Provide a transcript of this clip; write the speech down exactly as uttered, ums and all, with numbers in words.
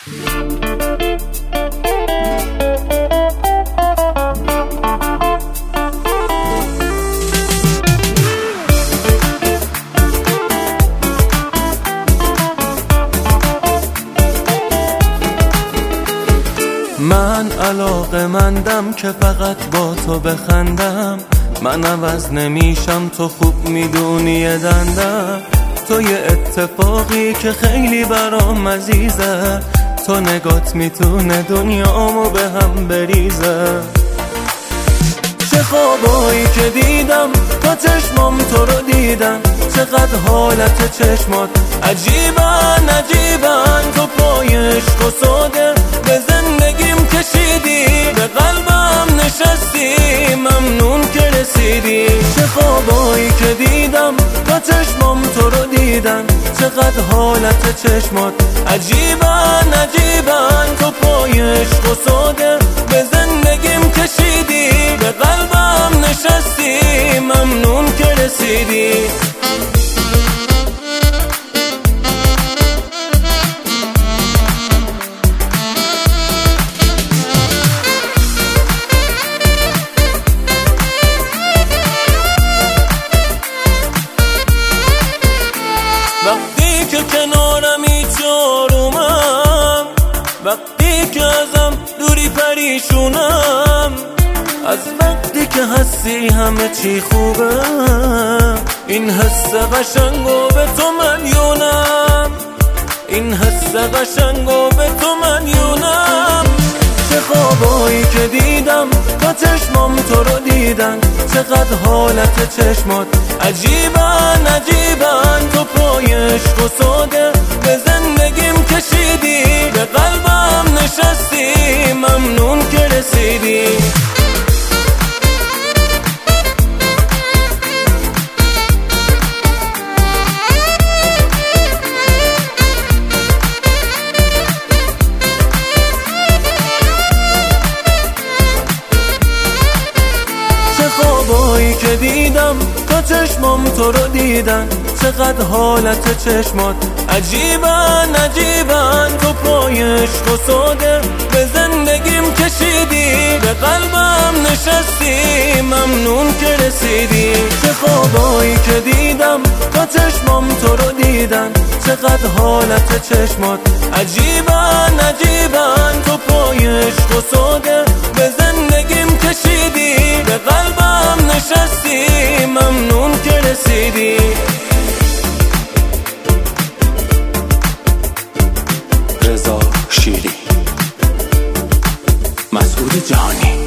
من علاقه‌مندم که فقط با تو بخندم، من عوض نمیشم، تو خوب میدونی دندم. تو یه اتفاقی که خیلی برام عزیزه، تو نگات میتونه دنیامو به هم بریزه. چه خوابایی که دیدم تا چشمام تو رو دیدم، چقدر حالت چشمات عجیبن عجیبن. تو پای عشق و ساده به زندگیم کشیدی، به قلبم نشستی، ممنون که رسیدی. چه خوابایی که دیدم تا چشمام تو رو دیدن، چقدر حالت چشمات عجیبن عجیبن. تو پای عشق و ساده به زندگیم کشیدی، به قلبم نشستی، ممنون که رسیدی. وقتی که کنارمی چارومم، وقتی که ازم دوری پریشونم، از وقتی که هستی همه چی خوبه. این حس قشنگو به تو مدیونم، این حس قشنگو به تو مدیونم. چه خوابایی که دیدم تا چشمام تو رو دیدن، چقدر حالت چشمات عجیبن عجیبن. تو پای عشق و ساده به زندگیم کشیدی، به قلبم نشستی، ممنون که رسیدی. خوابایی که دیدم تا چشمام تو رو دیدن، چقدر حالت چشمات عجیبن عجیبن. تو پای عشق و ساده به زندگیم کشیدی، به قلبم نشستی، ممنون که رسیدی. چه خوابایی که دیدم تا چشمام تو رو دیدن، چقدر حالت چشمات عجیبن عجیبن. تو پای عشق و ساده به زندگیم کشیدی، به قلبم نشستی، ممنون که رسیدی. رضا شیری، مسعود جهانی.